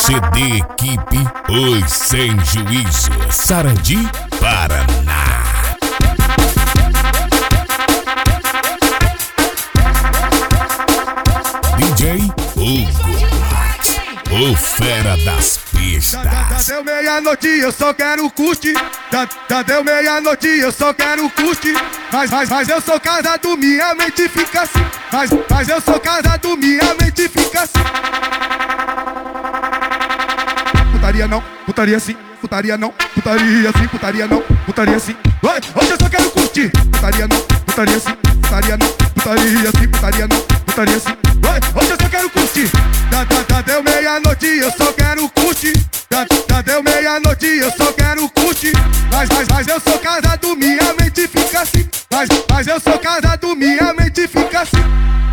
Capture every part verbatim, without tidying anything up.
C D Equipe Os Sem Juízo, Sarandi, Paraná. D J Hugo Max, o fera das pistas. Já deu meia-noite, eu só quero curtir. Já, já deu meia-noite, eu só quero curtir. Mas, mas, mas eu sou casado, minha mente fica assim. Mas, mas eu sou casado, minha mente fica assim. Putaria não, putaria sim, putaria não, putaria sim, putaria não, putaria sim. Oi, hoje eu só quero curtir. Putaria não, putaria sim, putaria não, putaria sim, putaria não, putaria sim. Oi, hoje eu só quero curtir. Já, já, já deu meia-noite, eu só quero curtir. Já, já deu meia-noite, eu só quero curtir. Mas, mas, mas eu sou casado, minha mente fica assim. Mas, mas eu sou casado, minha mente fica assim.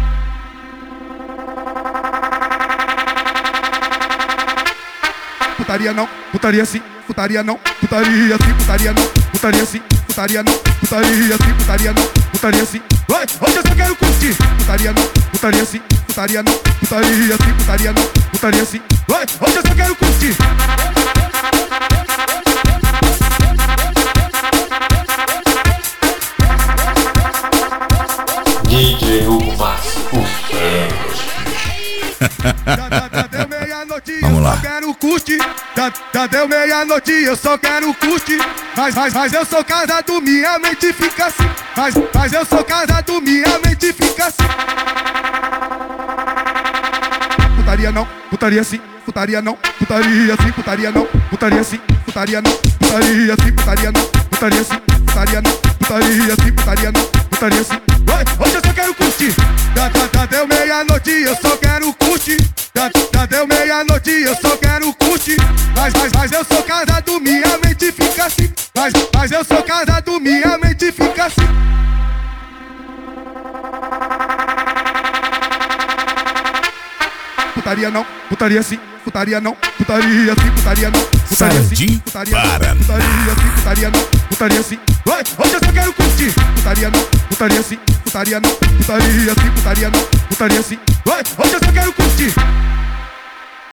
Putaria não, putaria sim, putaria não, putaria sim, putaria não, putaria sim, putaria não, putaria sim, putaria não, putaria sim. Oi, hoje eu só quero curtir. Putaria não, putaria sim, putaria não, putaria sim, putaria não, putaria sim. Oi, hoje eu só quero curtir. D J Hugo Max, o fera. Já, já deu meia-noite, eu Vamos lá. só quero curtir. Já, já deu meia-noite, eu só quero curtir. Mas, mas, mas eu sou casado, minha mente fica assim. Mas, mas eu sou casado, minha mente fica assim. Putaria não, putaria sim, putaria não, putaria sim, putaria não, putaria sim, putaria não, putaria sim, putaria não, putaria sim, putaria não, putaria sim, putaria não, putaria sim. Oi, hoje eu só quero curtir. Já, já, já deu meia-noite, eu só quero curtir. Já, já deu meia-noite, eu só quero curtir. Mas, mas, mas eu sou casado, minha mente fica assim. Mas, mas eu sou casado, minha mente fica assim. Putaria não, putaria sim, putaria não, putaria sim, putaria não, putaria sim, putaria não, putaria sim, putaria não, putaria sim. Oi, hoje eu só quero curtir. Putaria não, putaria sim, putaria não, putaria sim, putaria não, putaria sim. Oi, hoje eu só quero curtir.